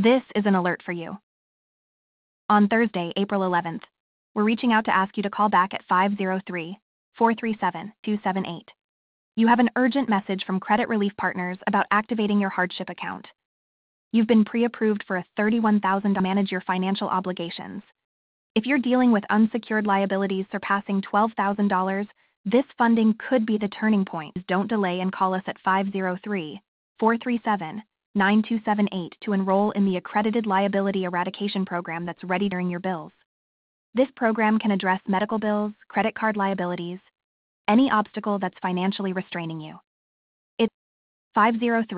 This is an alert for you. On Thursday, April 11th, we're reaching out to ask you to call back at 503-437-278. You have an urgent message from Credit Relief Partners about activating your hardship account. You've been pre-approved for a $31,000 to manage your financial obligations. If you're dealing with unsecured liabilities surpassing $12,000, this funding could be the turning point. Don't delay and call us at 503-437-9278 to enroll in the Accredited Liability Eradication Program that's ready during your bills. This program can address medical bills, credit card liabilities, any obstacle that's financially restraining you. It's 503